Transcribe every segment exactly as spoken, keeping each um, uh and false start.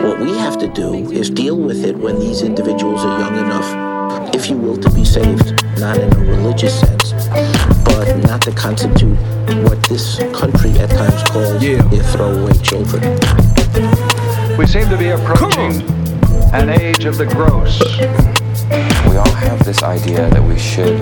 What we have to do is deal with it when these individuals are young enough, if you will, to be saved, not in a religious sense, but not to constitute what this country at times calls yeah. their throwaway children. We seem to be approaching an age of the gross. We all have this idea that we should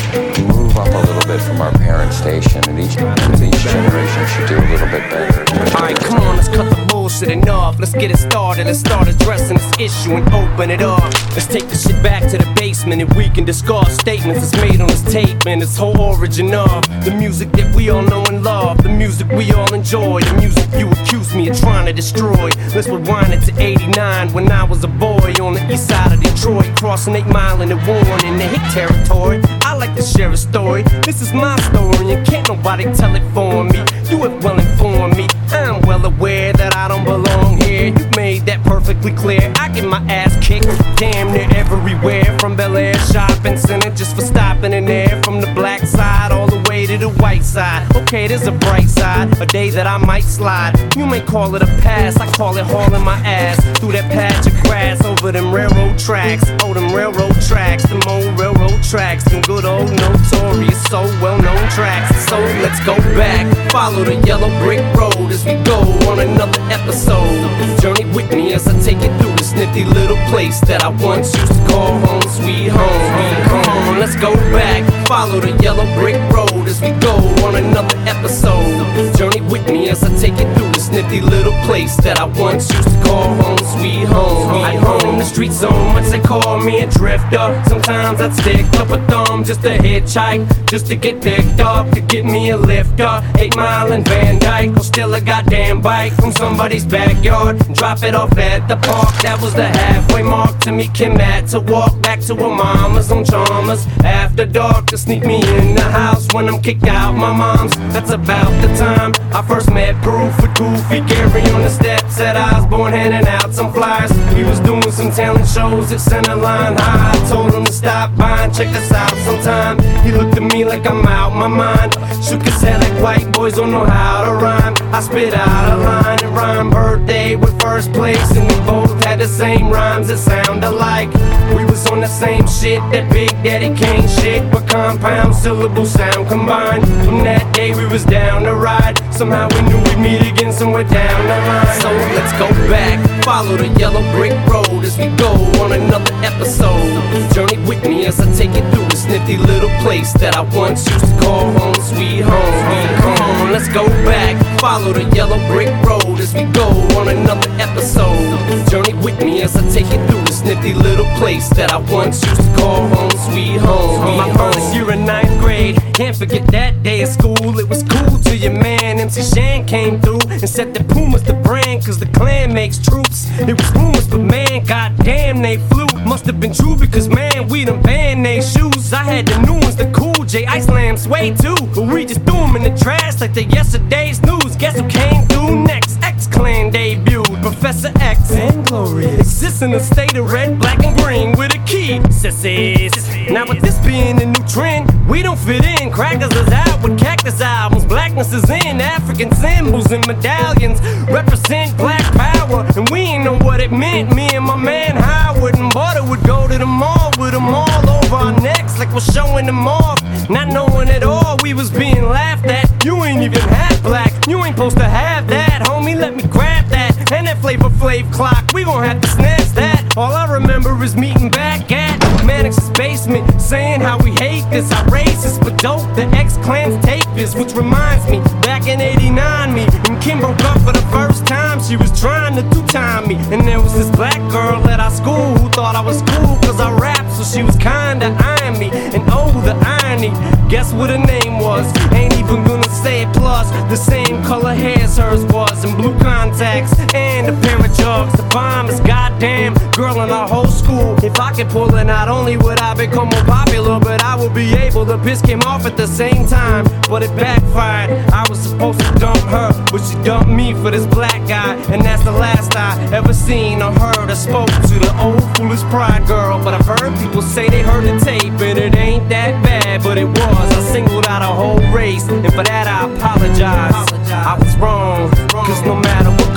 move up a little bit from our parent station, and each, and each generation should do a little bit better. Alright, come on, let's cut the bullshit enough. Let's get it started, let's start addressing this issue and open it up. Let's take the shit back to the basement and we can discuss statements that's made on this tape and its whole origin of the music that we all know and love, the music we all enjoy, the music you accuse me of trying to destroy. Let's rewind it to eighty-nine when I was a boy on the east side of Detroit, crossing eight Mile in the Warren in the hick territory. I like to share a story, this is my story and can't nobody tell it for me. You have well informed me, I'm well aware that I don't belong here. You made that perfectly clear. I get my ass kicked damn near everywhere, from Bel Air Shopping Center just for stopping in there, from the black side all the way to the white side. Okay, there's a bright side, a day that I might slide. You may call it a pass, I call it hauling my ass through that patch of grass over them railroad tracks. Oh, them railroad tracks, them old railroad tracks, them good old notorious, so well-known tracks. So let's go back, follow the yellow brick road as we go on another episode. Journey with me as I take you through this nifty little place that I once used to call home, sweet home. Come on, let's go back, follow the yellow brick road as we go on another episode. Journey with me as I take you through this nifty little place that I once used to call home, sweet home. I roam the streets so much they call me a drifter. Sometimes I'd stick up a thumb just to hitchhike, just to get picked up, to get me a lifter. Eight Mile and Van Dyke, or still a goddamn bike from somebody's backyard, drop it off at the park. That was the halfway mark to me Kim had to walk back to her mama's on Chalmers after dark, to sneak me in the house when I'm kicked out my mom's. That's about the time I first met Proof with Goofy Gary on the steps at Osborne, handing out some flyers. He was doing some talent shows at Centerline High. I told him to stop by and check us out sometime. He looked at me like I'm out my mind, shook his head like white boys don't know how to rhyme. I spit out a line and rhyme birthday with first place, and we both had the same rhymes that sound alike. We was on the same shit, that Big Daddy Kane shit, but compound syllable sound combined. From that day we was down the ride, somehow we knew we'd meet again somewhere down the line. So let's go back, follow the yellow brick road as we go on another episode. Journey with me as I take you through this nifty little place that I once used to call home, sweet home. Come on, let's go back, follow the yellow brick road as we go on another episode. Journey with me as I take you through this nifty little place that I once used to call home, sweet home. My first year in ninth grade, can't forget that day at school. It was cool till your man M C Shan came through and said that Puma's the brand, cause the clan makes troops. It was rumors, but man, goddamn, they flew. Must have been true because man, we done banned they shoes. I had the new ones, the Cool J Ice Lamb Sway too, but we just threw them in the trash like they yesterday's news. Guess who came through next? X-Clan debuted, Professor X and Glorious exists in a state of red, black, and green with a key, sissies. Now with this being the new trend, we don't fit in. Crackers is out with Cactus albums, blackness is in. African symbols and medallions represent black power, and we ain't know what it meant. Me and my man Howard and Butter would go to the mall with them all over our necks like we're showing them off, not knowing at all we was being laughed at. You ain't even half black, you ain't supposed to have that, homie, let me grab that. And that Flavor Flav clock, we gon' have to snatch that. All I remember is meeting back at Mannix's basement, saying how we hate this, how racist, but dope, the X-Clan's tape is. Which reminds me, back in eighty-nine, me and Kim broke up for the first time. She was trying to two-time me, and there was this black girl at our school who thought I was cool cause I rap, so she was kinda eyeing me. And oh, the irony, guess what her name was? Ain't even gonna say it. Plus, the same color hair as hers was, and blue contacts and a pair of jugs. The bomb is goddamn girl in our whole school. If I could pull it, not only would I become more popular, but I would be able to piss Kim off at the same time. But it backfired, I was supposed to dump her, but she dumped me for this black guy. And that's the last I ever seen or heard or spoke to the old foolish pride girl. But I've heard people say they heard the tape and it ain't that bad, but it was. I singled out a whole race, and for that I apologize. I was wrong, cause no matter what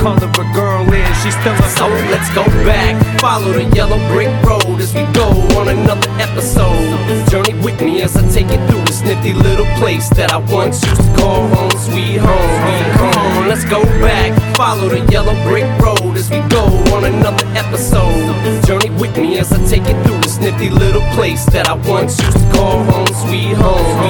color a girl is, she's still a soul. Let's go back, follow the yellow brick road as we go on another episode. Journey with me as I take you through this nifty little place that I once used to call home, sweet home. Come on, let's go back, follow the yellow brick road as we go on another episode. Journey with me as I take you through this nifty little place that I once used to call home, sweet home.